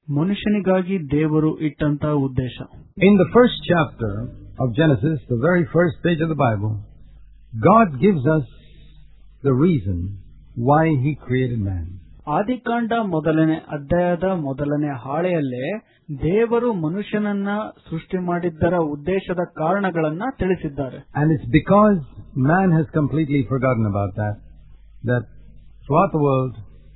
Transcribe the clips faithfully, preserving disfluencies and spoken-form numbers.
ಮನುಷ್ಯನಿಗಾಗಿ ದೇವರು ಇಟ್ಟಂತ ಉದ್ದೇಶ. In the first chapter of Genesis, the very first page of the Bible, God gives us the reason why He created man. ಆದಿಕಾಂಡ ಮೊದಲನೇ ಅಧ್ಯಾಯದ ಮೊದಲನೇ ಹಾಳೆಯಲ್ಲೇ ದೇವರು ಮನುಷ್ಯನನ್ನ ಸೃಷ್ಟಿ ಮಾಡಿದ್ದರ ಉದ್ದೇಶದ ಕಾರಣಗಳನ್ನ ತಿಳಿಸಿದ್ದಾರೆ. And it's because man has completely forgotten about that, that throughout the world,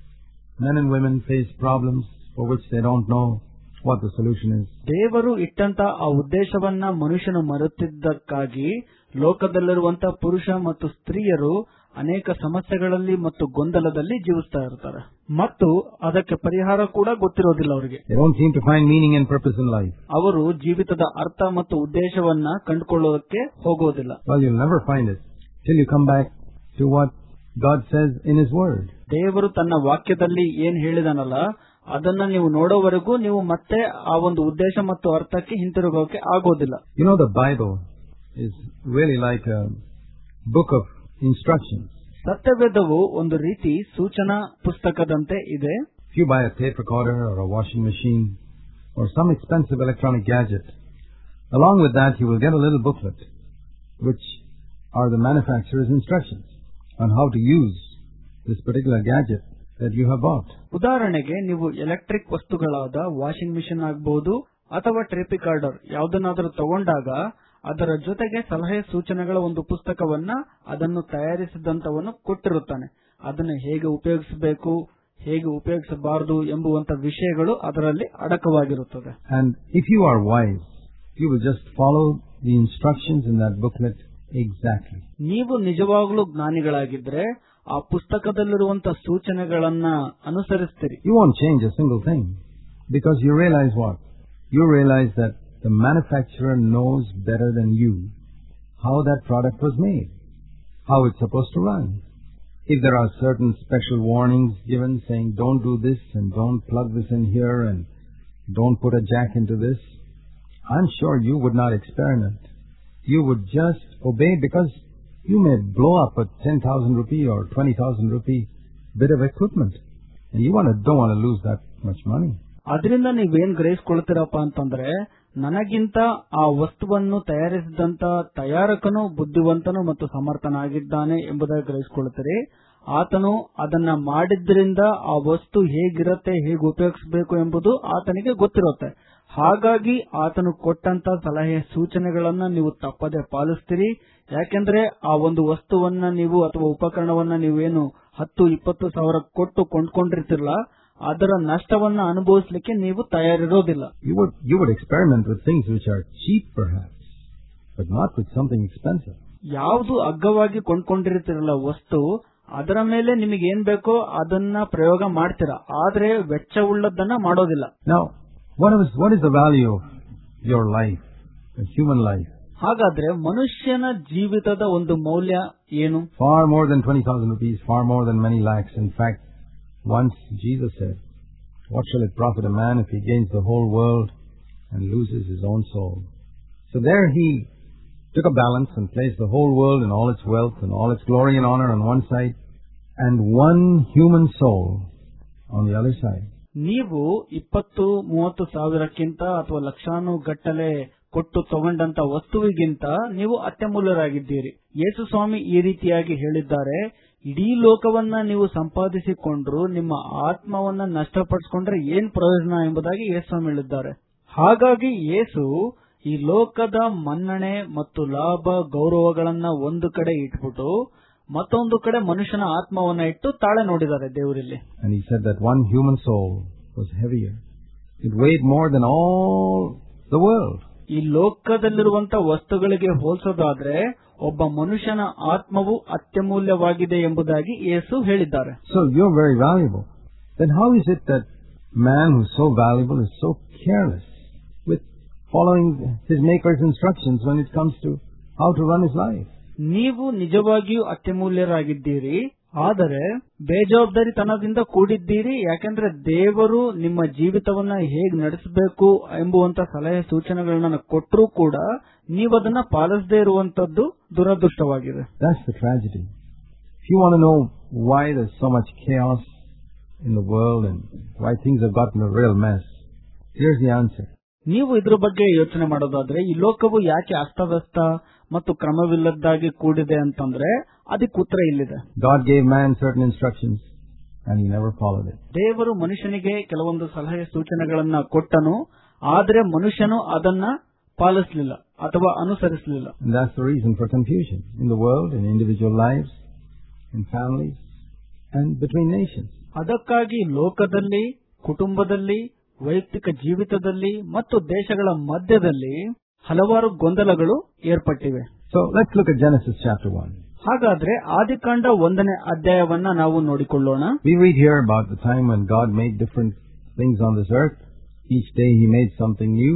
men and women face problems for which they don't know what the solution is. ದೇವರು ಇಟ್ಟಂತ ಆ ಉದ್ದೇಶವನ್ನ ಮನುಷ್ಯನು ಮರೆತಿದ್ದಕ್ಕಾಗಿ ಲೋಕದಲ್ಲಿರುವಂತಹ ಪುರುಷ ಮತ್ತು ಸ್ತ್ರೀಯರು ಅನೇಕ ಸಮಸ್ಯೆಗಳಲ್ಲಿ ಮತ್ತು ಗೊಂದಲದಲ್ಲಿ ಜೀವಿಸ್ತಾ ಇರ್ತಾರೆ ಮತ್ತು ಅದಕ್ಕೆ ಪರಿಹಾರ ಕೂಡ ಗೊತ್ತಿರೋದಿಲ್ಲ ಅವರಿಗೆ. They don't seem to find meaning and purpose in life. ಅವರು ಜೀವಿತದ ಅರ್ಥ ಮತ್ತು ಉದ್ದೇಶವನ್ನ ಕಂಡುಕೊಳ್ಳೋದಕ್ಕೆ ಹೋಗೋದಿಲ್ಲ. Well, you'll never find it till you come back to what God says in His Word. ದೇವರು ತನ್ನ ವಾಕ್ಯದಲ್ಲಿ ಏನ್ ಹೇಳಿದಾನಲ್ಲ ಅದನ್ನ ನೀವು ನೋಡೋವರೆಗೂ ನೀವು ಮತ್ತೆ ಆ ಒಂದು ಉದ್ದೇಶ ಮತ್ತು ಅರ್ಥಕ್ಕೆ ಹಿಂತಿರುಗೋಕೆ ಆಗೋದಿಲ್ಲ. You know, the Bible is really like a book of instructions. ಸತ್ಯವೇದವು ಒಂದು ರೀತಿ ಸೂಚನಾ ಪುಸ್ತಕದಂತೆ ಇದೆ. If you buy a tape recorder or a washing machine or some expensive electronic gadget, along with that you will get a little booklet which are the manufacturer's instructions on how to use this particular gadget that you have bought. ಉದಾಹರಣೆಗೆ ನೀವು electric ವಸ್ತುಗಳಾದ washing machine ಆಗಬಹುದು ಅಥವಾ tape recorder ಯಾವುದನ್ನಾದರೂ ತಗೊಂಡಾಗ ಅದರ ಜೊತೆಗೆ ಸಲಹೆ ಸೂಚನೆಗಳ ಒಂದು ಪುಸ್ತಕವನ್ನ ಅದನ್ನು ತಯಾರಿಸಿದಂತವನು ಕೊಟ್ಟಿರುತ್ತಾನೆ. ಅದನ್ನು ಹೇಗೆ ಉಪಯೋಗಿಸಬೇಕು, ಹೇಗೆ ಉಪಯೋಗಿಸಬಾರದು ಎಂಬುವಂತ ವಿಷಯಗಳು ಅದರಲ್ಲಿ ಅಡಕವಾಗಿರುತ್ತದೆ. And if you are wise, you will just follow the instructions in that booklet exactly. ನೀವು ನಿಜವಾಗ್ಲೂ ಜ್ಞಾನಿಗಳಾಗಿದ್ರೆ ಆ ಪುಸ್ತಕದಲ್ಲಿರುವಂತಹ ಸೂಚನೆಗಳನ್ನ ಅನುಸರಿಸ್ತೀರಿ. You won't change a single thing because you realize what? You realize that the manufacturer knows better than you how that product was made, how it's supposed to run. If there are certain special warnings given saying don't do this and don't plug this in here and don't put a jack into this, I'm sure you would not experiment. You would just obey because you may blow up a ten thousand rupee or twenty thousand rupee bit of equipment and you want to, don't want to lose that much money. ಅದರಿಂದ ನೀವೇನ್ ಗ್ರಹಿಸಿಕೊಳ್ತೀರಪ್ಪ ಅಂತಂದ್ರೆ ನನಗಿಂತ ಆ ವಸ್ತುವನ್ನು ತಯಾರಿಸಿದಂತ ತಯಾರಕನು ಬುದ್ಧಿವಂತನು ಮತ್ತು ಸಮರ್ಥನಾಗಿದ್ದಾನೆ ಎಂಬುದಾಗಿ ಗ್ರಹಿಸಿಕೊಳ್ಳುತ್ತೀರಿ. ಆತನು ಅದನ್ನ ಮಾಡಿದ್ರಿಂದ ಆ ವಸ್ತು ಹೇಗಿರುತ್ತೆ, ಹೇಗೆ ಉಪಯೋಗಿಸಬೇಕು ಎಂಬುದು ಆತನಿಗೆ ಗೊತ್ತಿರುತ್ತೆ. ಹಾಗಾಗಿ ಆತನು ಕೊಟ್ಟಂತ ಸಲಹೆ ಸೂಚನೆಗಳನ್ನ ನೀವು ತಪ್ಪದೆ ಪಾಲಿಸ್ತೀರಿ. ಯಾಕೆಂದ್ರೆ ಆ ಒಂದು ವಸ್ತುವನ್ನ ನೀವು ಅಥವಾ ಉಪಕರಣವನ್ನ ನೀವೇನು ಹತ್ತು ಇಪ್ಪತ್ತು ಸಾವಿರ ಕೊಟ್ಟು ಕೊಂಡ್ಕೊಂಡಿರ್ತಿರಲ್ಲ ಅದರ ನಷ್ಟವನ್ನ ಅನುಭವಿಸಲಿಕ್ಕೆ ನೀವು ತಯಾರಿರೋದಿಲ್ಲ. You would you would experiment with things which are cheap perhaps, but not with something expensive. ಯಾವುದು ಅಗ್ಗವಾಗಿ ಕೊಂಡ್ಕೊಂಡಿರ್ತಿರಲ್ಲ ವಸ್ತು ಅದರ ಮೇಲೆ ನಿಮಗೆ ಏನ್ ಬೇಕೋ ಅದನ್ನ ಪ್ರಯೋಗ ಮಾಡ್ತೀರಾ, ಆದ್ರೆ ವೆಚ್ಚವುಳ್ಳದನ್ನ ಮಾಡೋದಿಲ್ಲ. Now, what is what is the value of your life, a human life? ಹಾಗಾದ್ರೆ ಮನುಷ್ಯನ ಜೀವಿತದ ಒಂದು ಮೌಲ್ಯ ಏನು? Far more than twenty thousand rupees, far more than many lakhs. In fact, once Jesus said, what shall it profit a man if he gains the whole world and loses his own soul? So there he took a balance and placed the whole world and all its wealth and all its glory and honor on one side and one human soul on the other side. ನೀವು ಇಪ್ಪತ್ತು ಮೂವತ್ತು ಸಾವಿರಕ್ಕಿಂತ ಅಥವಾ ಲಕ್ಷಾನು ಗಟ್ಟಲೆ ಕೊಟ್ಟು ತಗೊಂಡಂತ ವಸ್ತುವಿಗಿಂತ ನೀವು ಅತ್ಯಮೂಲ್ಯರಾಗಿದ್ದೀರಿ. ಯೇಸು ಸ್ವಾಮಿ ಈ ರೀತಿಯಾಗಿ ಹೇಳಿದ್ದಾರೆ, ಇಡೀ ಲೋಕವನ್ನ ನೀವು ಸಂಪಾದಿಸಿಕೊಂಡ್ರು ನಿಮ್ಮ ಆತ್ಮವನ್ನ ನಷ್ಟಪಡಿಸಿಕೊಂಡ್ರೆ ಏನ್ ಪ್ರಯೋಜನ ಎಂಬುದಾಗಿ ಯೇಸು ಸ್ವಾಮಿ ಹೇಳಿದ್ದಾರೆ. ಹಾಗಾಗಿ ಯೇಸು ಈ ಲೋಕದ ಮನ್ನಣೆ ಮತ್ತು ಲಾಭ ಗೌರವಗಳನ್ನ ಒಂದು ಕಡೆ ಇಟ್ಬಿಟ್ಟು ಮತ್ತೊಂದು ಕಡೆ ಮನುಷ್ಯನ ಆತ್ಮವನ್ನ ಇಟ್ಟು ತಾಳೆ ನೋಡಿದ್ದಾರೆ ದೇವರಲ್ಲಿ. And he said that one human soul was heavier. It weighed more than all the world. ಈ ಲೋಕದಲ್ಲಿರುವಂತ ವಸ್ತುಗಳಿಗೆ ಹೋಲಿಸೋದಾದ್ರೆ ಒಬ್ಬ ಮನುಷ್ಯನ ಆತ್ಮವು ಅತ್ಯಮೂಲ್ಯವಾಗಿದೆ ಎಂಬುದಾಗಿ ಯೇಸು ಹೇಳಿದ್ದಾರೆ. So you're very valuable. Then how is it that man who's so valuable is so careless with following his maker's instructions when it comes to how to run his life? ನೀವು ನಿಜವಾಗಿಯೂ ಅತ್ಯಮೂಲ್ಯರಾಗಿದ್ದೀರಿ, ಆದರೆ ಬೇಜವಾಬ್ದಾರಿತನದಿಂದ ಕೂಡಿದ್ದೀರಿ. ಯಾಕೆಂದ್ರೆ ದೇವರು ನಿಮ್ಮ ಜೀವಿತವನ್ನ ಹೇಗೆ ನಡೆಸಬೇಕು ಎಂಬುವಂತ ಸಲಹೆ ಸೂಚನೆಗಳನ್ನ ಕೊಟ್ಟರೂ ಕೂಡ ನೀವು ಅದನ್ನ ಪಾಲಿಸದೇ ಇರುವಂತದ್ದು ದುರದೃಷ್ಟವಾಗಿದೆ. That's the tragedy. If you want to know why there's so much chaos in the world and why things have gotten a real mess, Here's the answer. ನೀವು ಇದ್ರ ಬಗ್ಗೆ ಯೋಚನೆ ಮಾಡೋದಾದ್ರೆ ಈ ಲೋಕವು ಯಾಕೆ ಅಸ್ತವ್ಯಸ್ತ ಮತ್ತು ಕ್ರಮವಿಲ್ಲದ್ದಾಗಿ ಕೂಡಿದೆ ಅಂತಂದ್ರೆ ಅದಕ್ಕೆ ಉತ್ತರ ಇಲ್ಲಿದೆ. God gave man certain instructions and he never followed it. ದೇವರು ಮನುಷ್ಯನಿಗೆ ಕೆಲವೊಂದು ಸಲಹೆ ಸೂಚನೆಗಳನ್ನ ಕೊಟ್ಟನು, ಆದ್ರೆ ಮನುಷ್ಯನು ಅದನ್ನ ಪಾಲಿಸಲಿಲ್ಲ ಅಥವಾ ಅನುಸರಿಸಲಿಲ್ಲ. And that's the reason for confusion in the world, in individual lives, in families, and between nations. ಅದಕ್ಕಾಗಿ ಲೋಕದಲ್ಲಿ, ಕುಟುಂಬದಲ್ಲಿ, ವೈಯಕ್ತಿಕ ಜೀವಿತದಲ್ಲಿ ಮತ್ತು ದೇಶಗಳ ಮಧ್ಯದಲ್ಲಿ ಹಲವಾರು ಗೊಂದಲಗಳು ಏರ್ಪಟ್ಟಿವೆ. So let's look at Genesis chapter one. ಹಾಗಾದ್ರೆ ಆದಿಕಾಂಡ ಒಂದನೇ ಅಧ್ಯಾಯವನ್ನ ನಾವು ನೋಡಿಕೊಳ್ಳೋಣ. We read here about the time when God made different things on this earth. Each day he made something new.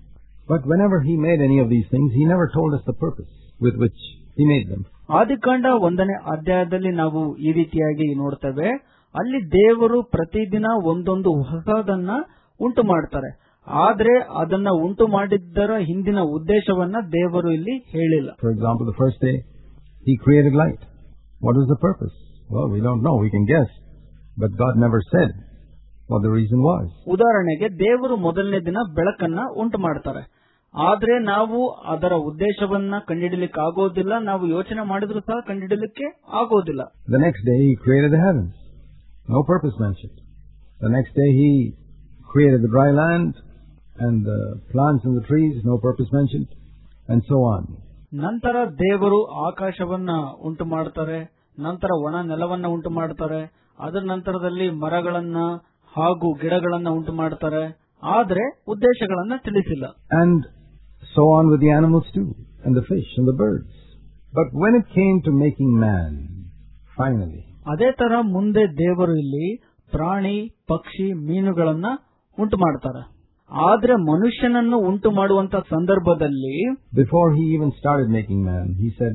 But whenever he made any of these things, he never told us the purpose with which he made them. ಆದಿಕಾಂಡ ಒಂದನೇ ಅಧ್ಯಾಯದಲ್ಲಿ ನಾವು ಈ ರೀತಿಯಾಗಿ ನೋಡ್ತೇವೆ. ಅಲ್ಲಿ ದೇವರು ಪ್ರತಿದಿನ ಒಂದೊಂದು ಹೊಸದನ್ನ ಉಂಟು ಮಾಡ್ತಾರೆ, ಆದ್ರೆ ಅದನ್ನ ಉಂಟು ಮಾಡಿದ್ದರ ಹಿಂದಿನ ಉದ್ದೇಶವನ್ನ ದೇವರು ಇಲ್ಲಿ ಹೇಳಿಲ್ಲ. For example, the first day he created light. What was the purpose? Well, we don't know. We can guess. But God never said what the reason was. ಉದಾಹರಣೆಗೆ ದೇವರು ಮೊದಲನೇ ದಿನ ಬೆಳಕನ್ನ ಉಂಟು ಮಾಡ್ತಾರೆ, ಆದ್ರೆ ನಾವು ಅದರ ಉದ್ದೇಶವನ್ನ ಕಂಡುಹಿಡಲಿಕ್ಕೆ ಆಗೋದಿಲ್ಲ. ನಾವು ಯೋಚನೆ ಮಾಡಿದ್ರು ಸಹ ಕಂಡುಹಿಡಲಿಕ್ಕೆ ಆಗೋದಿಲ್ಲ. The next day he created the heavens. No purpose mentioned. The next day he created the dry land and the plants and the trees. No purpose mentioned. And so on. ನಂತರ ದೇವರು ಆಕಾಶವನ್ನ ಉಂಟು ಮಾಡ್ತಾರೆ, ನಂತರ ಒಣ ನೆಲವನ್ನ ಉಂಟು ಮಾಡ್ತಾರೆ, ಅದರ ನಂತರದಲ್ಲಿ ಮರಗಳನ್ನ ಹಾಗೂ ಗಿಡಗಳನ್ನ ಉಂಟು ಮಾಡ್ತಾರೆ, ಆದ್ರೆ ಉದ್ದೇಶಗಳನ್ನ ತಿಳಿಸಿಲ್ಲ. And so on with the animals too, and the fish and the birds. But when it came to making man, finally, ಅದೇ ತರ ಮುಂದೆ ದೇವರು ಇಲ್ಲಿ ಪ್ರಾಣಿ, ಪಕ್ಷಿ, ಮೀನುಗಳನ್ನ ಉಂಟು ಮಾಡ್ತಾರೆ. ಆದ್ರೆ ಮನುಷ್ಯನನ್ನು ಉಂಟು ಮಾಡುವಂತ ಸಂದರ್ಭದಲ್ಲಿ, before he even started making man, he said,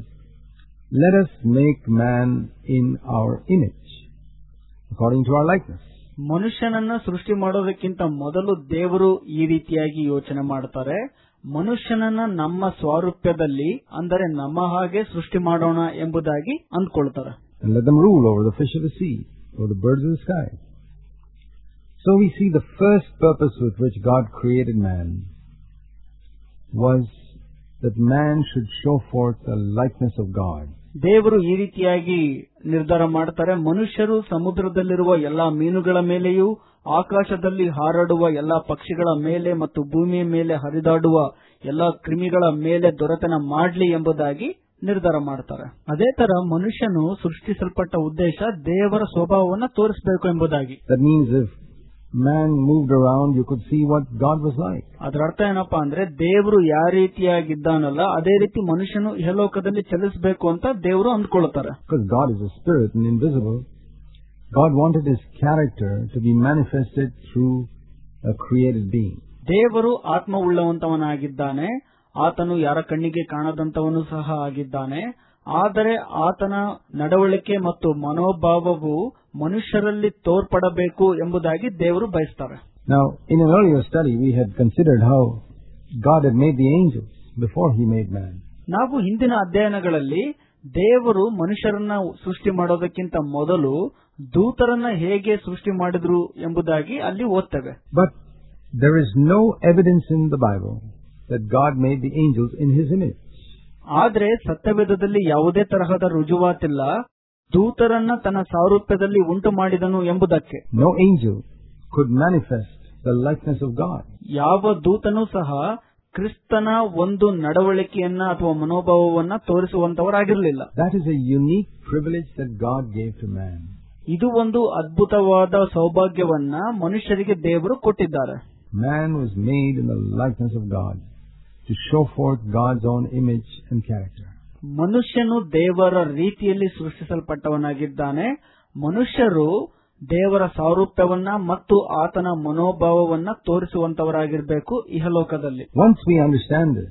let us make man in our image, according to our likeness. ಮನುಷ್ಯನನ್ನ ಸೃಷ್ಟಿ ಮಾಡೋದಕ್ಕಿಂತ ಮೊದಲು ದೇವರು ಈ ರೀತಿಯಾಗಿ ಯೋಚನೆ ಮಾಡ್ತಾರೆ, ಮನುಷ್ಯನನ್ನ ನಮ್ಮ ಸ್ವಾರೂಪ್ಯದಲ್ಲಿ, ಅಂದರೆ ನಮ್ಮ ಹಾಗೆ ಸೃಷ್ಟಿ ಮಾಡೋಣ ಎಂಬುದಾಗಿ ಅಂದ್ಕೊಳ್ತಾರೆ. And let them rule over the fish of the sea, over the birds of the sky. So we see the first purpose with which God created man was that man should show forth the likeness of God. ದೇವರು ಈ ರೀತಿಯಾಗಿ ನಿರ್ಧಾರ ಮಾಡ್ತಾರೆ, ಮನುಷ್ಯರು ಸಮುದ್ರದಲ್ಲಿರುವ ಎಲ್ಲಾ ಮೀನುಗಳ ಮೇಲೆಯೂ, ಆಕಾಶದಲ್ಲಿ ಹಾರಾಡುವ ಎಲ್ಲಾ ಪಕ್ಷಿಗಳ ಮೇಲೆ ಮತ್ತು ಭೂಮಿಯ ಮೇಲೆ ಹರಿದಾಡುವ ಎಲ್ಲಾ ಕ್ರಿಮಿಗಳ ಮೇಲೆ ದೊರೆತನ ಮಾಡ್ಲಿ ಎಂಬುದಾಗಿ ನಿರ್ಧಾರ ಮಾಡ್ತಾರೆ. ಅದೇ ತರ ಮನುಷ್ಯನು ಸೃಷ್ಟಿಸಲ್ಪಟ್ಟ ಉದ್ದೇಶ ದೇವರ ಸ್ವಭಾವವನ್ನು ತೋರಿಸಬೇಕು ಎಂಬುದಾಗಿ. That means if man moved around, you could see what God was like. ಅದರ ಅರ್ಥ ಏನಪ್ಪಾ ಅಂದ್ರೆ ದೇವರು ಯಾವ ರೀತಿಯಾಗಿದ್ದಾನಲ್ಲ ಅದೇ ರೀತಿ ಮನುಷ್ಯನು ಇಹಲೋಕದಲ್ಲಿ ಚಲಿಸಬೇಕು ಅಂತ ದೇವರು ಅಂದ್ಕೊಳ್ತಾರೆ. Because God is a spirit and invisible, God wanted his character to be manifested through a created being. ದೇವರು ಆತ್ಮವುಳ್ಳವಂತವನಾಗಿದ್ದಾನೆ, ಆತನು ಯಾರ ಕಣ್ಣಿಗೆ ಕಾಣದಂತವನು ಸಹ ಆಗಿದ್ದಾನೆ, ಆದರೆ ಆತನ ನಡವಳಿಕೆ ಮತ್ತು ಮನೋಭಾವವು ಮನುಷ್ಯರಲ್ಲಿ ತೋರ್ಪಡಬೇಕು ಎಂಬುದಾಗಿ ದೇವರು ಬಯಸ್ತಾರೆ. Now, in an earlier study, we had considered how God had made the angels before he made man. ನಾವು ಹಿಂದಿನ ಅಧ್ಯಯನಗಳಲ್ಲಿ ದೇವರು ಮನುಷ್ಯರನ್ನ ಸೃಷ್ಟಿ ಮಾಡೋದಕ್ಕಿಂತ ಮೊದಲು ದೂತರನ್ನ ಹೇಗೆ ಸೃಷ್ಟಿ ಮಾಡಿದ್ರು ಎಂಬುದಾಗಿ ಅಲ್ಲಿ ಓದ್ತೇವೆ. But there is no evidence in the Bible that God made the angels in his image. ಆದರೆ ಸತ್ಯವೇದದಲ್ಲಿ ಯಾವುದೇ ತರಹದ ರುಜುವಾತಿಲ್ಲ ದೂತರನ್ನ ತನ್ನ ಸಾರೂಪ್ಯದಲ್ಲಿ ಉಂಟು ಮಾಡಿದನು ಎಂಬುದಕ್ಕೆ. No angel could manifest the likeness of God. ಯಾವ ದೂತನೂ ಸಹ ಕ್ರಿಸ್ತನ ಒಂದು ನಡವಳಿಕೆಯನ್ನ ಅಥವಾ ಮನೋಭಾವವನ್ನ ತೋರಿಸುವಂತವರಾಗಿರಲಿಲ್ಲ. That is a unique privilege that God gave to man. ಇದು ಒಂದು ಅದ್ಭುತವಾದ ಸೌಭಾಗ್ಯವನ್ನ ಮನುಷ್ಯರಿಗೆ ದೇವರು ಕೊಟ್ಟಿದ್ದಾರೆ. Man was made in the likeness of God to show forth God's own image and character. ಮನುಷ್ಯನು ದೇವರ ರೀತಿಯಲ್ಲಿ ಸೃಷ್ಟಿಸಲ್ಪಟ್ಟವನಾಗಿದ್ದಾನೆ. ಮನುಷ್ಯರು ದೇವರ ಸಾರೂಪ್ಯವನ್ನ ಮತ್ತು ಆತನ ಮನೋಭಾವವನ್ನ ತೋರಿಸುವಂತವರಾಗಿರಬೇಕು ಇಹಲೋಕದಲ್ಲಿ. Once we understand this,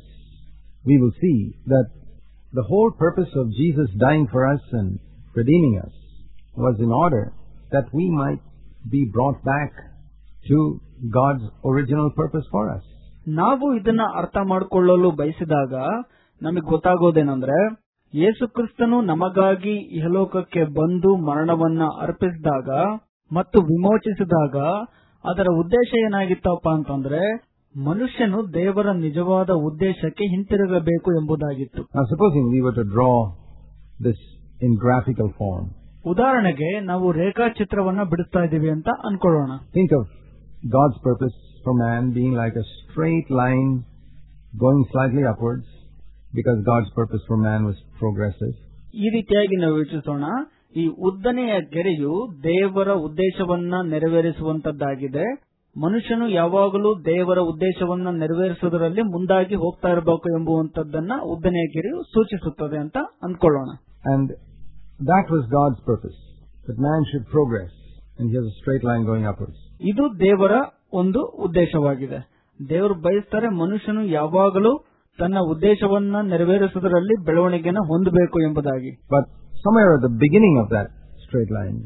we will see that the whole purpose of Jesus dying for us and redeeming us was in order that we might be brought back to God's original purpose for us. ನಾವು ಇದನ್ನ ಅರ್ಥ ಮಾಡಿಕೊಳ್ಳಲು ಬಯಸಿದಾಗ ನಮಗೆ ಗೊತ್ತಾಗೋದೇನೆಂದ್ರೆ ಯೇಸು ಕ್ರಿಸ್ತನು ನಮಗಾಗಿ ಇಹಲೋಕಕ್ಕೆ ಬಂದು ಮರಣವನ್ನ ಅರ್ಪಿಸಿದಾಗ ಮತ್ತು ವಿಮೋಚಿಸಿದಾಗ ಅದರ ಉದ್ದೇಶ ಏನಾಗಿತ್ತಪ್ಪ ಅಂತಂದ್ರೆ ಮನುಷ್ಯನು ದೇವರ ನಿಜವಾದ ಉದ್ದೇಶಕ್ಕೆ ಹಿಂತಿರುಗಬೇಕು ಎಂಬುದಾಗಿತ್ತು. Now supposing we were to draw this in graphical form. ಉದಾಹರಣೆಗೆ ನಾವು ರೇಖಾಚಿತ್ರವನ್ನ ಬಿಡಿಸ್ತಾ ಇದ್ದೀವಿ ಅಂತ ಅನ್ಕೊಳ್ಳೋಣ. Think of God's purpose for man being like a straight line going slightly upwards because God's purpose for man was progressive. ಈ ರೀತಿಯಾಗಿ ನಾವು ಯೋಚಿಸೋಣ. ಈ ಉದ್ದನೆಯ ಗೆರೆಯು ದೇವರ ಉದ್ದೇಶವನ್ನ ನೆರವೇರಿಸುವಂತದ್ದಾಗಿದೆ. ಮನುಷ್ಯನು ಯಾವಾಗಲೂ ದೇವರ ಉದ್ದೇಶವನ್ನ ನೆರವೇರಿಸುವುದರಲ್ಲಿ ಮುಂದಾಗಿ ಹೋಗ್ತಾ ಇರಬೇಕು ಎಂಬುವಂತದ್ದನ್ನ ಉದ್ದನೆಯ ಗೆರೆಯು ಸೂಚಿಸುತ್ತದೆ ಅಂತ ಅಂದ್ಕೊಳ್ಳೋಣ. And that was God's purpose, that man should progress and he has a straight line going upwards. ಇದು ದೇವರ ಒಂದು ಉದ್ದೇಶವಾಗಿದೆ. ದೇವರು ಬಯಸ್ತಾರೆ ಮನುಷ್ಯನು ಯಾವಾಗಲೂ ತನ್ನ ಉದ್ದೇಶವನ್ನ ನೆರವೇರಿಸುವುದರಲ್ಲಿ ಬೆಳವಣಿಗೆನ ಹೊಂದಬೇಕು ಎಂಬುದಾಗಿ. But somewhere at the beginning of that straight line,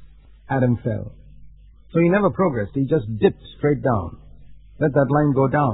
Adam fell. So he never progressed. He just dipped straight down. Let that line go down.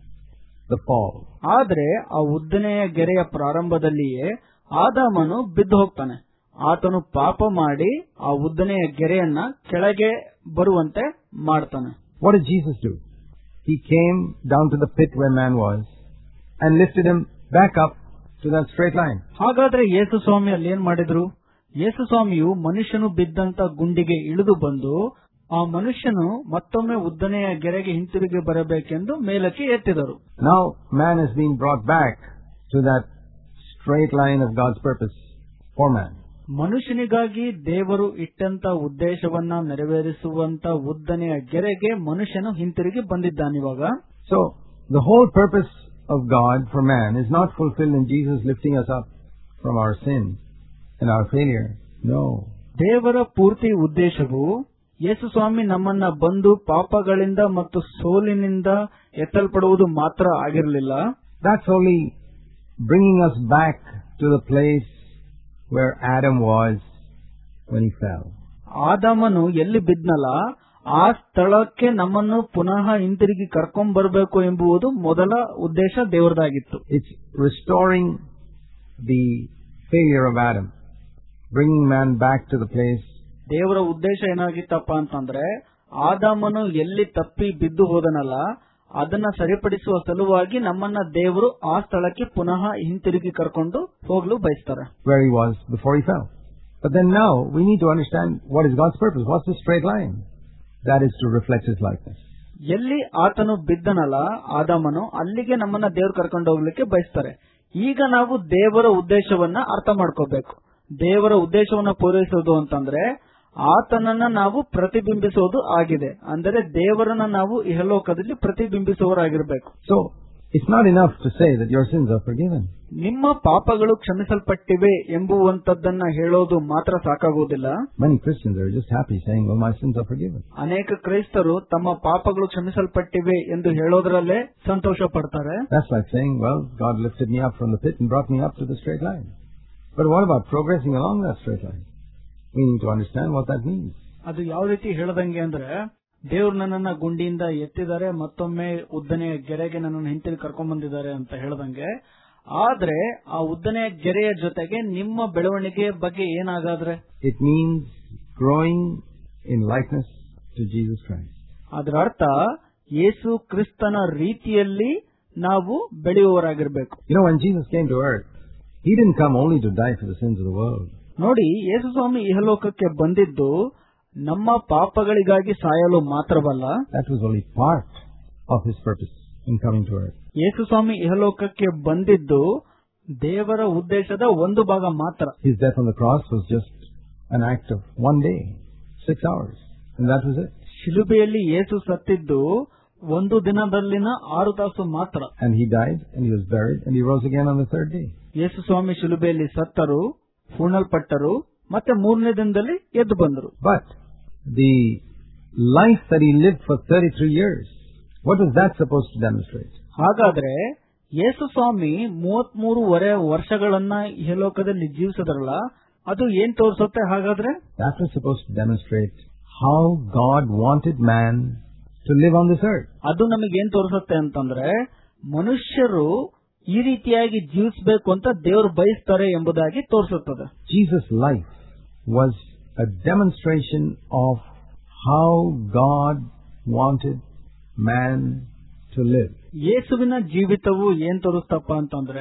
The fall. ಆದರೆ ಆ ಉದ್ದನೆಯ ಗೆರೆಯ ಪ್ರಾರಂಭದಲ್ಲಿಯೇ ಆದಾಮನು ಬಿದ್ದು ಹೋಗ್ತಾನೆ. ಆತನು ಪಾಪ ಮಾಡಿ ಆ ಉದ್ದನೆಯ ಗೆರೆಯನ್ನ ಕೆಳಗೆ ಬರುವಂತೆ ಮಾಡ್ತಾನೆ. What did Jesus do? He came down to the pit where man was and lifted him back up to that straight line. ಹಾಗಾದ್ರೆ ಯೇಸು ಸ್ವಾಮಿ ಅಲ್ಲಿ ಏನ್ ಮಾಡಿದ್ರು? ಯೇಸು ಸ್ವಾಮಿಯು ಮನುಷ್ಯನು ಬಿದ್ದಂತ ಗುಂಡಿಗೆ ಇಳಿದು ಬಂದು ಆ ಮನುಷ್ಯನು ಮತ್ತೊಮ್ಮೆ ಉದ್ದನೆಯ ಗೆರೆಗೆ ಹಿಂತಿರುಗಿ ಬರಬೇಕೆಂದು ಮೇಲಕ್ಕೆ ಎತ್ತಿದರು. Now man has been brought back to that straight line of God's purpose for man. ಮನುಷ್ಯನಿಗಾಗಿ ದೇವರು ಇಟ್ಟಂತ ಉದ್ದೇಶವನ್ನ ನೆರವೇರಿಸುವಂತ ಉದ್ದನೆಯ ಗೆರೆಗೆ ಮನುಷ್ಯನು ಹಿಂತಿರುಗಿ ಬಂದಿದ್ದಾನಿವಾಗ. So the whole purpose of God for man is not fulfilled in Jesus lifting us up from our sin and our failure. No. ದೇವರ ಪೂರ್ತಿ ಉದ್ದೇಶವು ಯೇಸು ಸ್ವಾಮಿ ನಮ್ಮನ್ನ ಬಂದು ಪಾಪಗಳಿಂದ ಮತ್ತು ಸೋಲಿನಿಂದ ಎತ್ತಲ್ಪಡುವುದು ಮಾತ್ರ ಆಗಿರಲಿಲ್ಲ. That's only bringing us back to the place where Adam was when he fell. ಆದಾಮನು ಎಲ್ಲಿ ಬಿದ್ನಲ್ಲ ಆ ಸ್ಥಳಕ್ಕೆ ನಮ್ಮನ್ನು ಪುನಃ ಹಿಂತಿರುಗಿ ಕರ್ಕೊಂಡ್ ಬರಬೇಕು ಎಂಬುದು ಮೊದಲ ಉದ್ದೇಶ ದೇವರದಾಗಿತ್ತು. It's restoring the failure of Adam, bringing man back to the place. ದೇವರ ಉದ್ದೇಶ ಏನಾಗಿತ್ತಪ್ಪ ಅಂತಂದ್ರೆ ಆದಾಮನು ಎಲ್ಲಿ ತಪ್ಪಿ ಬಿದ್ದು ಹೋದನಲ್ಲ ಅದನ್ನ ಸರಿಪಡಿಸುವ ಸಲುವಾಗಿ ನಮ್ಮನ್ನ ದೇವರು ಆ ಸ್ಥಳಕ್ಕೆ ಪುನಃ ಹಿಂತಿರುಗಿ ಕರ್ಕೊಂಡು ಹೋಗಲು ಬಯಸ್ತಾರೆ. Where he was before he fell. But then now we need to understand what is God's purpose. What's the straight line? That is to reflect his likeness. ಎಲ್ಲಿ ಆತನು ಬಿದ್ದನಲ್ಲ ಆದಾಮನು ಅಲ್ಲಿಗೆ ನಮ್ಮನ್ನ ದೇವರು ಕರ್ಕೊಂಡು ಹೋಗ್ಲಿಕ್ಕೆ ಬಯಸ್ತಾರೆ. ಈಗ ನಾವು ದೇವರ ಉದ್ದೇಶವನ್ನ ಅರ್ಥ ಮಾಡ್ಕೋಬೇಕು. ದೇವರ ಉದ್ದೇಶವನ್ನ ಪೂರೈಸೋದು ಅಂತಂದ್ರೆ ಆತನನ್ನ ನಾವು ಪ್ರತಿಬಿಂಬಿಸೋದು ಆಗಿದೆ. ಅಂದರೆ ದೇವರನ್ನ ನಾವು ಇಹಲೋಕದಲ್ಲಿ ಪ್ರತಿಬಿಂಬಿಸುವವರಾಗಿರ್ಬೇಕು. So it's not enough to say that your sins are forgiven. ನಿಮ್ಮ ಪಾಪಗಳು ಕ್ಷಮಿಸಲ್ಪಟ್ಟಿವೆ ಎಂಬುವಂತದ್ದನ್ನ ಹೇಳೋದು ಮಾತ್ರ ಸಾಕಾಗುವುದಿಲ್ಲ. Many Christians are just happy saying, well, my sins are forgiven. ಅನೇಕ ಕ್ರೈಸ್ತರು ತಮ್ಮ ಪಾಪಗಳು ಕ್ಷಮಿಸಲ್ಪಟ್ಟಿವೆ ಎಂದು ಹೇಳೋದ್ರಲ್ಲೇ ಸಂತೋಷ ಪಡ್ತಾರೆ. That's like saying, well, God lifted me up from the pit and brought me up to the straight line. But what about progressing along that straight line? We need to understand what that means. ಅದು ಯಾವ ರೀತಿ ಹೇಳದಂಗೆ ಅಂದ್ರೆ ದೇವರು ನನ್ನನ್ನ ಗುಂಡಿಯಿಂದ ಎತ್ತಿದ್ದಾರೆ ಮತ್ತೊಮ್ಮೆ ಉದ್ದನೆಯ ಗೆರೆಗೆ ನನ್ನನ್ನು ಹಿಂತಿರುಗಿ ಕರ್ಕೊಂಡ್ ಬಂದಿದ್ದಾರೆ ಅಂತ ಹೇಳದಂಗೆ. ಆದ್ರೆ ಆ ಉದ್ದನೆಯ ಗೆರೆಯ ಜೊತೆಗೆ ನಿಮ್ಮ ಬೆಳವಣಿಗೆ ಬಗ್ಗೆ ಏನಾಗಾದ್ರೆ It means growing in likeness to Jesus Christ. ಅದರ ಅರ್ಥ ಯೇಸು ಕ್ರಿಸ್ತನ ರೀತಿಯಲ್ಲಿ ನಾವು ಬೆಳೆಯುವವರಾಗಿರ್ಬೇಕು. You know, when Jesus came to earth, he didn't come only to die for the sins of the world. ನೋಡಿ, ಯೇಸು ಸ್ವಾಮಿ ಇಹಲೋಕಕ್ಕೆ ಬಂದಿದ್ದು ನಮ್ಮ ಪಾಪಗಳಿಗಾಗಿ ಸಾಯಲು ಮಾತ್ರವಲ್ಲ. That was only part of his purpose in coming to earth. ಯೇಸು ಸ್ವಾಮಿ ಇಹಲೋಕಕ್ಕೆ ಬಂದಿದ್ದು ದೇವರ ಉದ್ದೇಶದ ಒಂದು ಭಾಗ ಮಾತ್ರ. His death on the cross was just an act of one day, six hours, and that was it. ಶಿಲುಬೆಯಲ್ಲಿ ಯೇಸು ಸತ್ತಿದ್ದು ಒಂದು ದಿನದಲ್ಲಿನ ಆರು ತಾಸು ಮಾತ್ರ. And he died, and he was buried, and he rose again on the third day. ಯೇಸು ಸ್ವಾಮಿ ಶಿಲುಬೆಯಲ್ಲಿ ಸತ್ತರು, ಹೂಣಲ್ಪಟ್ಟರು, ಮತ್ತೆ ಮೂರನೇ ದಿನದಲ್ಲಿ ಎದ್ದು ಬಂದರು. But the life that he lived for thirty-three years, what was that supposed to demonstrate? ಹಾಗಾದ್ರೆ ಯೇಸು ಸ್ವಾಮಿ ಮೂವತ್ಮೂರುವರೆ ವರ್ಷಗಳನ್ನ ಇಹಲೋಕದಲ್ಲಿ ಜೀವಿಸಿದ್ರಲ್ಲ, ಅದು ಏನ್ ತೋರಿಸುತ್ತೆ ಹಾಗಾದ್ರೆ? That was supposed to demonstrate how God wanted man to live on this earth. ಅದು ನಮಗೇನ್ ತೋರಿಸುತ್ತೆ ಅಂತಂದ್ರೆ ಮನುಷ್ಯರು ಈ ರೀತಿಯಾಗಿ ಜೀವಿಸಬೇಕು ಅಂತ ದೇವರು ಬಯಸ್ತಾರೆ ಎಂಬುದಾಗಿ ತೋರಿಸುತ್ತದೆ. Jesus' life was a demonstration of how God wanted man to live. ಯೇಸುವಿನ ಜೀವಿತವು ಏನ್ ತೋರಿಸ್ತಪ್ಪ ಅಂತಂದ್ರೆ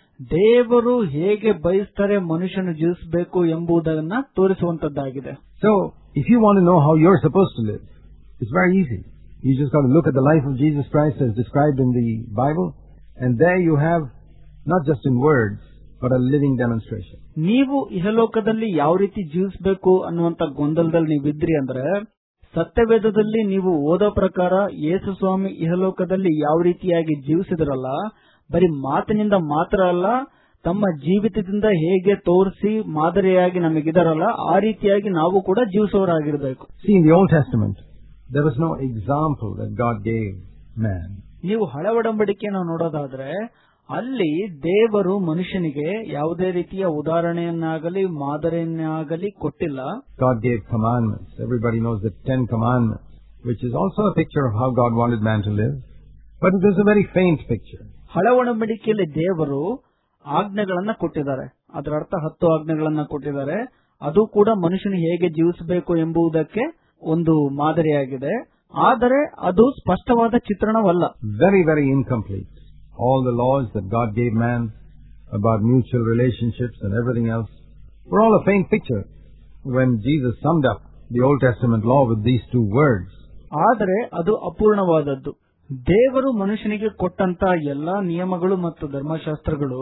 ದೇವರು ಹೇಗೆ ಬಯಸ್ತಾರೆ ಮನುಷ್ಯನು ಜೀವಿಸಬೇಕು ಎಂಬುದನ್ನ ತೋರಿಸುವಂತದ್ದಾಗಿದೆ. So, if you want to know how you're supposed to live, it's very easy. You just got to look at the life of Jesus Christ as described in the Bible, and there you have, not just in words, but a living demonstration. ನೀವು ಇಹಲೋಕದಲ್ಲಿ ಯಾವ ರೀತಿ ಜೀವಿಸಬೇಕು ಅನ್ನುವಂತ ಗೊಂದಲದಲ್ಲಿ ನೀವಿದ್ರಿ ಅಂದ್ರೆ ಸತ್ಯವೇದದಲ್ಲಿ ನೀವು ಓದೋ ಪ್ರಕಾರ ಯೇಸು ಸ್ವಾಮಿ ಇಹಲೋಕದಲ್ಲಿ ಯಾವ ರೀತಿಯಾಗಿ ಜೀವಿಸಿದ್ರಲ್ಲ, ಬರೀ ಮಾತಿನಿಂದ ಮಾತ್ರ ಅಲ್ಲ, ತಮ್ಮ ಜೀವಿತದಿಂದ ಹೇಗೆ ತೋರಿಸಿ ಮಾದರಿಯಾಗಿ ನಮಗಿದಾರಲ್ಲ ಆ ರೀತಿಯಾಗಿ ನಾವು ಕೂಡ ಜೀವಿಸೋರಾಗಿರ್ಬೇಕು. See, in the Old Testament, there was no example that God gave man. ನೀವು ಹಳೆ ಒಡಂಬಡಿಕೆಯನ್ನು ನೋಡೋದಾದ್ರೆ ಅಲ್ಲಿ ದೇವರು ಮನುಷ್ಯನಿಗೆ ಯಾವುದೇ ರೀತಿಯ ಉದಾಹರಣೆಯನ್ನಾಗಲಿ ಮಾದರಿಯನ್ನಾಗಲಿ ಕೊಟ್ಟಿಲ್ಲ. God gave commandments. Everybody knows the Ten Commandments, which is also a picture of how God wanted man to live, but it is a very faint picture. ಹಳೆ ಒಡಂಬಡಿಕೆಯಲ್ಲಿ ದೇವರು ಆಜ್ಞೆಗಳನ್ನ ಕೊಟ್ಟಿದ್ದಾರೆ. ಅದರ ಅರ್ಥ ಹತ್ತು ಆಜ್ಞೆಗಳನ್ನ ಕೊಟ್ಟಿದ್ದಾರೆ. ಅದು ಕೂಡ ಮನುಷ್ಯನು ಹೇಗೆ ಜೀವಿಸಬೇಕು ಎಂಬುದಕ್ಕೆ ಒಂದು ಮಾದರಿಯಾಗಿದೆ. ಆದರೆ ಅದು ಸ್ಪಷ್ಟವಾದ ಚಿತ್ರಣವಲ್ಲ. Very, very incomplete. All the laws that God gave man about mutual relationships and everything else were all a faint picture when Jesus summed up the Old Testament law with these two words. ಆದರೆ ಅದು ಅಪೂರ್ಣವಾದದ್ದು. ದೇವರು ಮನುಷ್ಯನಿಗೆ ಕೊಟ್ಟಂತ ಎಲ್ಲಾ ನಿಯಮಗಳು ಮತ್ತು ಧರ್ಮಶಾಸ್ತ್ರಗಳು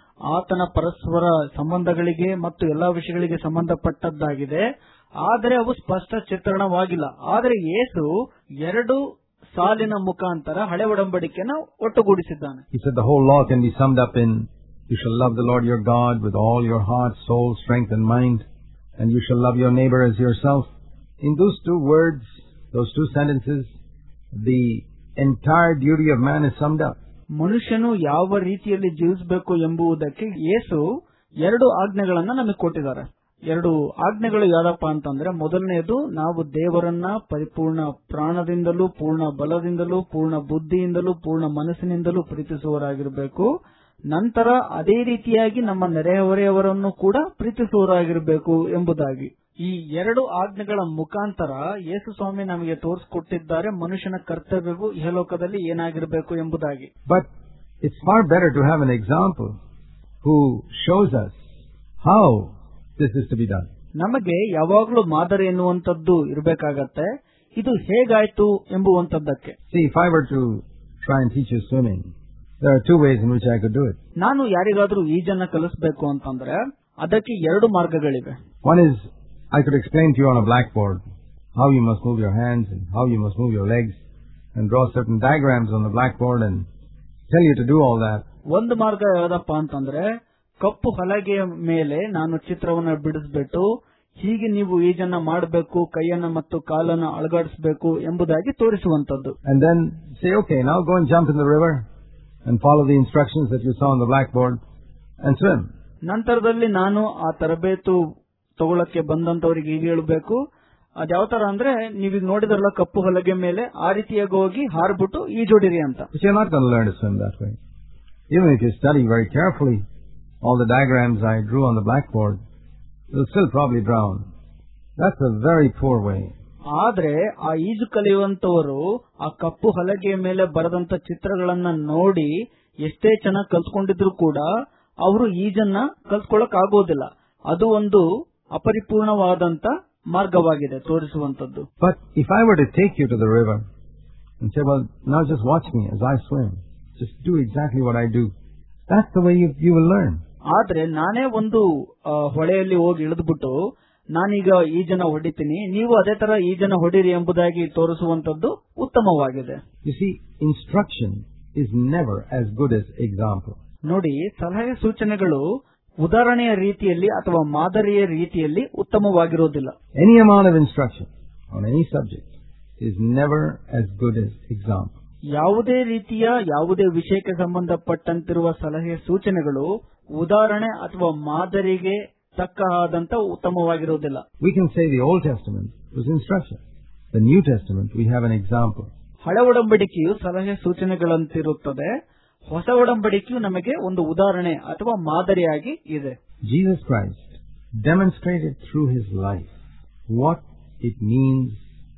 ಆತನ ಪರಸ್ಪರ ಸಂಬಂಧಗಳಿಗೆ ಮತ್ತು ಎಲ್ಲಾ ವಿಷಯಗಳಿಗೆ ಸಂಬಂಧಪಟ್ಟದ್ದಾಗಿದೆ. ಆದರೆ ಅವು ಸ್ಪಷ್ಟ ಚಿತ್ರಣವಾಗಿಲ್ಲ. ಆದರೆ ಯೇಸು ಎರಡು ಸಾಲಿನ ಮುಖಾಂತರ ಹಳೆ ಒಡಂಬಡಿಕೆಯನ್ನು ಒಟ್ಟುಗೂಡಿಸಿದ್ದಾನೆ. He said the whole law can be summed up in, you shall love the Lord your God with all your heart, soul, strength and mind, and you shall love your neighbor as yourself. In those two words, those two sentences, the entire duty of man is summed up. ಮನುಷ್ಯನು ಯಾವ ರೀತಿಯಲ್ಲಿ ಜೀವಿಸಬೇಕು ಎಂಬುದಕ್ಕೆ ಯೇಸು ಎರಡು ಆಜ್ಞೆಗಳನ್ನ ನಮಗೆ ಕೊಟ್ಟಿದ್ದಾರೆ. ಎರಡು ಆಜ್ಞೆಗಳು ಯಾವ್ದಪ್ಪ ಅಂತಂದ್ರೆ, ಮೊದಲನೆಯದು ನಾವು ದೇವರನ್ನ ಪರಿಪೂರ್ಣ ಪ್ರಾಣದಿಂದಲೂ ಪೂರ್ಣ ಬಲದಿಂದಲೂ ಪೂರ್ಣ ಬುದ್ಧಿಯಿಂದಲೂ ಪೂರ್ಣ ಮನಸ್ಸಿನಿಂದಲೂ ಪ್ರೀತಿಸುವವರಾಗಿರಬೇಕು. ನಂತರ ಅದೇ ರೀತಿಯಾಗಿ ನಮ್ಮ ನೆರೆಹೊರೆಯವರನ್ನು ಕೂಡ ಪ್ರೀತಿಸುವವರಾಗಿರಬೇಕು ಎಂಬುದಾಗಿ. ಈ ಎರಡು ಆಜ್ಞೆಗಳ ಮುಖಾಂತರ ಯೇಸು ಸ್ವಾಮಿ ನಮಗೆ ತೋರಿಸಿಕೊಟ್ಟಿದ್ದಾರೆ ಮನುಷ್ಯನ ಕರ್ತವ್ಯವು ಇಹಲೋಕದಲ್ಲಿ ಏನಾಗಿರಬೇಕು ಎಂಬುದಾಗಿ. But it's far better to have an example who shows us how this is to be done. ನಮಗೆ ಯಾವಾಗಲೂ ಮಾದರಿ ಎನ್ನುವಂಥದ್ದು ಇರಬೇಕಾಗತ್ತೆ, ಇದು ಹೇಗಾಯ್ತು ಎಂಬುವಂತದ್ದಕ್ಕೆ. See, if I were to try and teach you swimming, there are two ways in which I could do it. ನಾನು ಯಾರಿಗಾದ್ರೂ ಈಜನ್ನ ಕಲಿಸಬೇಕು ಅಂತಂದ್ರೆ ಅದಕ್ಕೆ ಎರಡು ಮಾರ್ಗಗಳಿವೆ. One is, I could explain to you on a blackboard how you must move your hands and how you must move your legs and draw certain diagrams on the blackboard and tell you to do all that. ಒಂದು ಮಾರ್ಗ ಯಾವ್ದಪ್ಪ ಅಂತಂದ್ರೆ ಕಪ್ಪು ಹಲಗೆಯ ಮೇಲೆ ನಾನು ಚಿತ್ರವನ್ನ ಬಿಡಿಸ್ಬಿಟ್ಟು ಹೀಗೆ ನೀವು ಈಜನ್ನ ಮಾಡಬೇಕು, ಕೈಯನ್ನ ಮತ್ತು ಕಾಲನ್ನ ಅಳಗಾಡಿಸಬೇಕು ಎಂಬುದಾಗಿ ತೋರಿಸುವಂತದ್ದು. And then say, okay, now go and jump in the river and follow the instructions that you saw on the blackboard and swim. ನಂತರದಲ್ಲಿ ನಾನು ಆ ತರಬೇತು ತಗೊಳಕ್ಕೆ ಬಂದಂತವರಿಗೆ ಈಗ ಹೇಳಬೇಕು, ಅದ್ಯಾವ ತರ ಅಂದ್ರೆ ನೀವೀಗ ನೋಡಿದ್ರಲ್ಲ ಕಪ್ಪು ಹಲಗೆ ಮೇಲೆ ಆ ರೀತಿಯಾಗಿ ಹೋಗಿ ಹಾರ್ಬಿಟ್ಟು ಈಜೋಡಿರಿ ಅಂತ. But you're not going to learn to swim that way. Even if you study very carefully all the diagrams I drew on the blackboard, you'll still probably drown. That's a very poor way. ಆದ್ರೆ ಆ ಈಜು ಕಲಿಯುವಂತವರು ಆ ಕಪ್ಪು ಹಲಗೆಯ ಮೇಲೆ ಬರೆದಂತ ಚಿತ್ರಗಳನ್ನ ನೋಡಿ ಎಷ್ಟೇ ಚೆನ್ನಾಗಿ ಕಲ್ತ್ಕೊಂಡಿದ್ರು ಕೂಡ ಅವರು ಈಜನ್ನ ಕಲ್ತ್ಕೊಳ್ಳಕ್ ಆಗೋದಿಲ್ಲ. ಅದು ಒಂದು ಅಪರಿಪೂರ್ಣವಾದಂತ ಮಾರ್ಗವಾಗಿದೆ ತೋರಿಸುವಂತದ್ದು. But if I were to take you to the river and say, well, now just watch me as I swim, just do exactly what I do, that's the way you, you will learn. ಆದ್ರೆ ನಾನೇ ಒಂದು ಹೊಳೆಯಲ್ಲಿ ಹೋಗಿ ಇಳಿದ್ಬಿಟ್ಟು ನಾನೀಗ ಈಜನ ಹೊಡಿತೀನಿ, ನೀವು ಅದೇ ತರ ಈಜನ ಹೊಡಿರಿ ಎಂಬುದಾಗಿ ತೋರಿಸುವಂತದ್ದು ಉತ್ತಮವಾಗಿದೆ. You see, instruction is never as good as example. ನೋಡಿ, ಸಲಹೆ ಸೂಚನೆಗಳು ಉದಾಹರಣೆಯ ರೀತಿಯಲ್ಲಿ ಅಥವಾ ಮಾದರಿಯ ರೀತಿಯಲ್ಲಿ ಉತ್ತಮವಾಗಿರೋದಿಲ್ಲ. Any amount of instruction on any subject is never as good as example. ಯಾವುದೇ ರೀತಿಯ ಯಾವುದೇ ವಿಷಯಕ್ಕೆ ಸಂಬಂಧಪಟ್ಟಂತಿರುವ ಸಲಹೆ ಸೂಚನೆಗಳು ಉದಾಹರಣೆ ಅಥವಾ ಮಾದರಿಗೆ ತಕ್ಕ ಆದಂತ ಉತ್ತಮವಾಗಿರುವುದಿಲ್ಲ. We can say the Old Testament was instruction. The New Testament we have an example. ಹಳೆ ಒಡಂಬಡಿಕೆಯು ಸಲಹೆ ಸೂಚನೆಗಳಂತಿರುತ್ತದೆ, ಹೊಸ ಒಡಂಬಡಿಕೆಯು ನಮಗೆ ಒಂದು ಉದಾಹರಣೆ ಅಥವಾ ಮಾದರಿಯಾಗಿ ಇದೆ. Jesus Christ demonstrated through his life what it means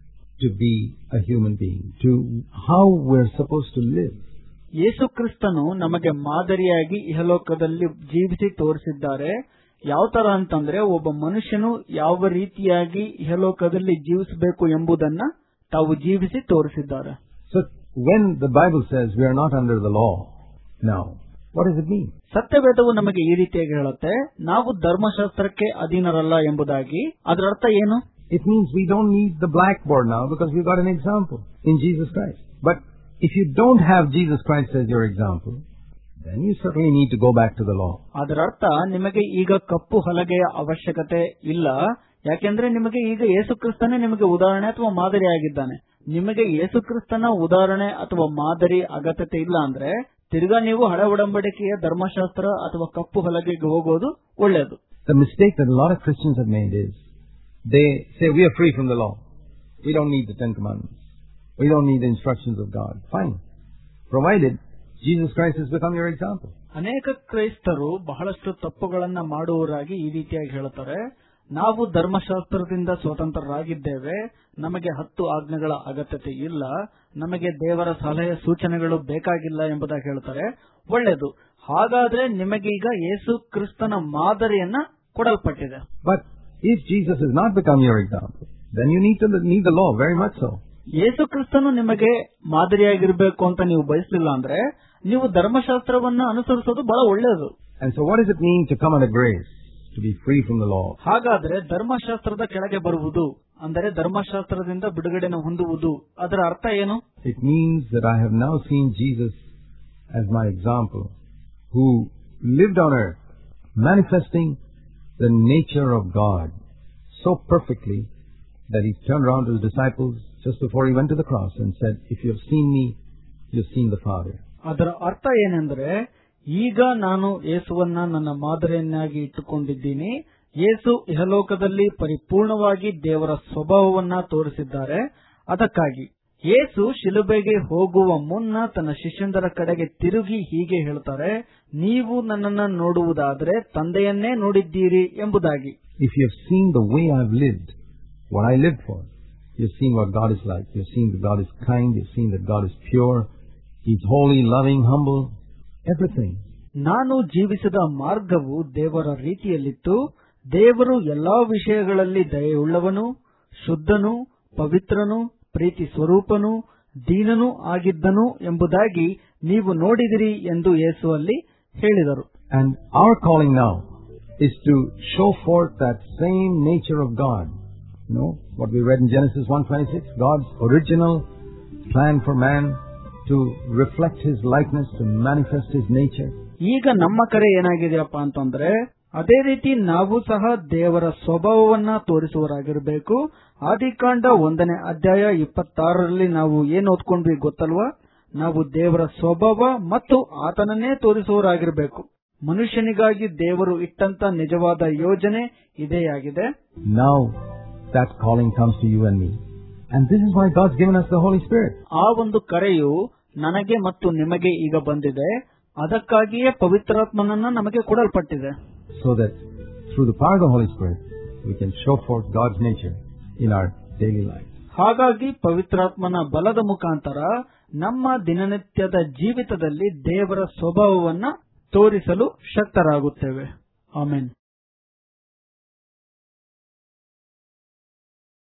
to be a human being, to how we're supposed to live. ಯೇಸು ಕ್ರಿಸ್ತನು ನಮಗೆ ಮಾದರಿಯಾಗಿ ಇಹಲೋಕದಲ್ಲಿ ಜೀವಿಸಿ ತೋರಿಸಿದ್ದಾರೆ. ಯಾವ ತರ ಅಂತಂದ್ರೆ ಒಬ್ಬ ಮನುಷ್ಯನು ಯಾವ ರೀತಿಯಾಗಿ ಇಹಲೋಕದಲ್ಲಿ ಜೀವಿಸಬೇಕು ಎಂಬುದನ್ನ ತಾವು ಜೀವಿಸಿ ತೋರಿಸಿದ್ದಾರೆ. So when the Bible says we are not under the law now, what does it mean? ಸತ್ಯವೇದವು ನಮಗೆ ಈ ರೀತಿಯಾಗಿ ಹೇಳುತ್ತೆ, ನಾವು ಧರ್ಮಶಾಸ್ತ್ರಕ್ಕೆ ಅಧೀನರಲ್ಲ ಎಂಬುದಾಗಿ. ಅದರ ಅರ್ಥ ಏನು? It means we don't need the blackboard now because we've got an example in Jesus Christ. But if you don't have Jesus Christ as your example, then you certainly need to go back to the law. ಅದರ ಅರ್ಥ ನಿಮಗೆ ಈಗ ಕಪ್ಪು ಹಲಗೆಯ ಅವಶ್ಯಕತೆ ಇಲ್ಲ, ಯಾಕೆಂದ್ರೆ ನಿಮಗೆ ಈಗ ಯೇಸು ಕ್ರಿಸ್ತನೇ ನಿಮಗೆ ಉದಾಹರಣೆ ಅಥವಾ ಮಾದರಿ ಆಗಿದ್ದಾನೆ. ನಿಮಗೆ ಯೇಸು ಕ್ರಿಸ್ತನ ಉದಾಹರಣೆ ಅಥವಾ ಮಾದರಿ ಅಗತ್ಯತೆ ಇಲ್ಲ ಅಂದ್ರೆ ತಿರ್ಗಾ ನೀವು ಹಳೆ ಒಡಂಬಡಿಕೆಯ ಧರ್ಮಶಾಸ್ತ್ರ ಅಥವಾ ಕಪ್ಪು ಹಲಗೆಗೆ ಹೋಗೋದು ಒಳ್ಳೆಯದು. The mistake that a lot of Christians have made is they say we are free from the law. We don't need the Ten Commandments. We don't need the instructions of God. Fine. Provided Jesus Christ has become your example. ಅನೇಕ ಕ್ರೈಸ್ತರು ಬಹಳಷ್ಟು ತಪ್ಪುಗಳನ್ನ ಮಾಡುವವರಾಗಿ ಈ ರೀತಿಯಾಗಿ ಹೇಳುತ್ತಾರೆ, ನಾವು ಧರ್ಮಶಾಸ್ತ್ರದಿಂದ ಸ್ವತಂತ್ರರಾಗಿದ್ದೇವೆ, ನಮಗೆ ಹತ್ತು ಆಜ್ಞೆಗಳ ಅಗತ್ಯತೆ ಇಲ್ಲ, ನಮಗೆ ದೇವರ ಸಲಹೆ ಸೂಚನೆಗಳು ಬೇಕಾಗಿಲ್ಲ ಎಂಬುದಾಗಿ ಹೇಳ್ತಾರೆ. ಒಳ್ಳೆಯದು, ಹಾಗಾದ್ರೆ ನಿಮಗೀಗ ಯೇಸು ಕ್ರಿಸ್ತನ ಮಾದರಿಯನ್ನ ಕೊಡಲ್ಪಟ್ಟಿದೆ. But if Jesus has not become your example, then you need to need the law very much so. ಯೇಸು ಕ್ರಿಸ್ತನು ನಿಮಗೆ ಮಾದರಿಯಾಗಿರ್ಬೇಕು ಅಂತ ನೀವು ಬಯಸಲಿಲ್ಲ ಅಂದ್ರೆ ನೀವು ಧರ್ಮಶಾಸ್ತ್ರವನ್ನ ಅನುಸರಿಸೋದು ಬಹಳ ಒಳ್ಳೆಯದು. And so what does it mean to come under grace, to be free from the law? ಹಾಗಾದ್ರೆ ಧರ್ಮಶಾಸ್ತ್ರದ ಕೆಳಗೆ ಬರುವುದು ಅಂದರೆ ಧರ್ಮಶಾಸ್ತ್ರದಿಂದ ಬಿಡುಗಡೆನ ಹೊಂದುವುದು, ಅದರ ಅರ್ಥ ಏನು? It means that I have now seen Jesus as my example, who lived on earth, manifesting the nature of God so perfectly that he turned around to his disciples just before he went to the cross and said, if you have seen me, you have seen the Father. ಅದರ ಅರ್ಥ ಏನೆಂದ್ರೆ, ಈಗ ನಾನು ಯೇಸುವನ್ನ ನನ್ನ ಮಾದರಿಯನ್ನಾಗಿ ಇಟ್ಟುಕೊಂಡಿದ್ದೀನಿ. ಯೇಸು ಇಹಲೋಕದಲ್ಲಿ ಪರಿಪೂರ್ಣವಾಗಿ ದೇವರ ಸ್ವಭಾವವನ್ನ ತೋರಿಸಿದ್ದಾರೆ. ಅದಕ್ಕಾಗಿ ಯೇಸು ಶಿಲುಬೆಗೆ ಹೋಗುವ ಮುನ್ನ ತನ್ನ ಶಿಷ್ಯಂದರ ಕಡೆಗೆ ತಿರುಗಿ ಹೀಗೆ ಹೇಳ್ತಾರೆ, ನೀವು ನನ್ನನ್ನು ನೋಡುವುದಾದರೆ ತಂದೆಯನ್ನೇ ನೋಡಿದ್ದೀರಿ ಎಂಬುದಾಗಿ. If you have seen the way I have lived, what I lived for, you have seen what God is like. You have seen that God is kind. You have seen that God is pure. He's holy, loving, humble, everything. ನಾನು ಜೀವಿಸಿದ ಮಾರ್ಗವು ದೇವರ ರೀತಿಯಲ್ಲಿತ್ತು. ದೇವರು ಎಲ್ಲಾ ವಿಷಯಗಳಲ್ಲಿ ದಯೆಯುಳ್ಳವನು, ಶುದ್ಧನು, ಪವಿತ್ರನು, ಪ್ರೀತಿ ಸ್ವರೂಪನು, ದೀನನೂ ಆಗಿದ್ದನು ಎಂಬುದಾಗಿ ನೀವು ನೋಡಿದಿರಿ ಎಂದು ಯೇಸು ಅಲ್ಲಿ ಹೇಳಿದರು. And our calling now is to show forth that same nature of God. You know, what we read in Genesis one twenty-six, God's original plan for man to reflect his likeness, to manifest his nature. ಈಗ ನಮ್ಮ ಕರೆ ಏನಾಗಿದೆಯಪ್ಪ ಅಂತಂದ್ರೆ, ಅದೇ ರೀತಿ ನಾವು ಸಹ ದೇವರ ಸ್ವಭಾವವನ್ನ ತೋರಿಸುವರಾಗಿರಬೇಕು. ಆದಿಕಾಂಡ ಒಂದನೇ ಅಧ್ಯಾಯ ಇಪ್ಪತ್ತಾರರಲ್ಲಿ ನಾವು ಏನು ಓದ್ಕೊಂಡ್ವಿ ಗೊತ್ತಲ್ವಾ? ನಾವು ದೇವರ ಸ್ವಭಾವ ಮತ್ತು ಆತನನ್ನೇ ತೋರಿಸುವರಾಗಿರಬೇಕು. ಮನುಷ್ಯನಿಗಾಗಿ ದೇವರು ಇಟ್ಟಂತ ನಿಜವಾದ ಯೋಜನೆ ಇದೇ ಆಗಿದೆ. Now that calling comes to you and me. And this is why God's given us the Holy Spirit. ಆ ಒಂದು ಕರೆಯು ನನಗೆ ಮತ್ತು ನಿಮಗೆ ಈಗ ಬಂದಿದೆ. ಅದಕ್ಕಾಗಿಯೇ ಪವಿತ್ರಾತ್ಮನನ್ನ ನಮಗೆ ಕೊಡಲ್ಪಟ್ಟಿದೆ. So that through the power of the Holy Spirit we can show forth God's nature in our daily life. ಹಾಗಾಗಿ ಪವಿತ್ರಾತ್ಮನ ಬಲದ ಮುಖಾಂತರ ನಮ್ಮ ದಿನನಿತ್ಯದ ಜೀವಿತದಲ್ಲಿ ದೇವರ ಸ್ವಭಾವವನ್ನ ತೋರಿಸಲು ಶಕ್ತರಾಗುತ್ತೇವೆ. ಆಮೆನ್.